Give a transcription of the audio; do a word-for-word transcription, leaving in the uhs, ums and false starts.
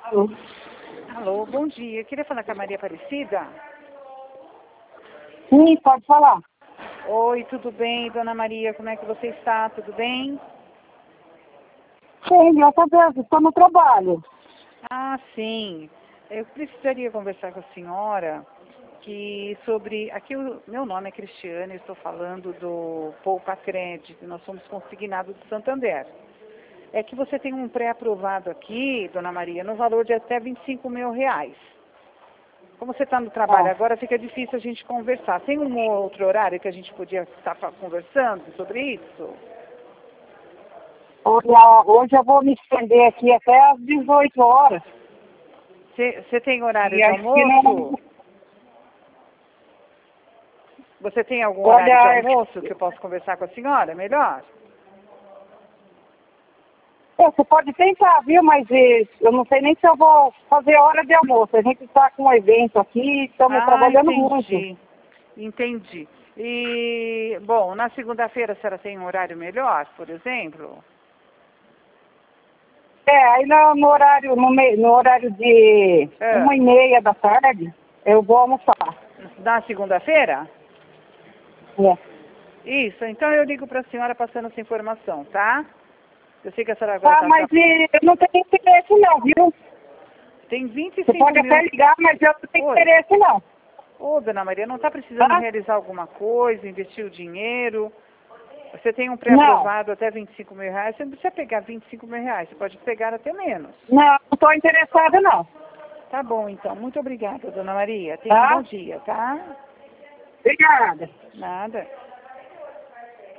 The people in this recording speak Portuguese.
Alô? Alô, bom dia. Eu queria falar com a Maria Aparecida. Sim, pode falar. Oi, tudo bem, dona Maria? Como é que você está? Tudo bem? Sim, graças a Deus, estou no trabalho. Ah, sim. Eu precisaria conversar com a senhora que sobre... Aqui o meu nome é Cristiane, eu estou falando do Poupa Crédito. Nós somos consignados do Santander. É que você tem um pré-aprovado aqui, dona Maria, no valor de até vinte e cinco mil reais. Como você está no trabalho Ah. agora, fica difícil a gente conversar. Tem um outro horário que a gente podia estar conversando sobre isso? Olha, hoje eu vou me estender aqui até às dezoito horas. Você tem horário E de acho que não... almoço? Você tem algum Olha, horário de almoço que eu posso conversar com a senhora? Melhor? é, você pode tentar, viu? Mas eh, eu não sei nem se eu vou fazer hora de almoço. A gente está com um evento aqui, estamos Ah, trabalhando muito. entendi. Entendi. E, bom, na segunda-feira a senhora tem um horário melhor, por exemplo? É, aí no, no horário, no, me- no horário de É. uma e meia da tarde, eu vou almoçar. Na segunda-feira? É. Isso, então eu ligo para a senhora passando essa informação, tá? Eu sei que a senhora agora Tá, está... mas eh, eu não tenho interesse não, viu? Tem vinte e Você cinco pode mil... até ligar, mas eu não tenho Oi. interesse não. Ô, dona Maria, não está precisando Tá? realizar alguma coisa, investir o dinheiro? Você tem um Não, pré-aprovado até vinte e cinco mil reais, você não precisa pegar vinte e cinco mil reais, você pode pegar até menos. não, não estou interessada não. Tá bom, então. Muito obrigada, dona Maria. Tenha um Tá? bom dia, tá? Obrigada. Nada.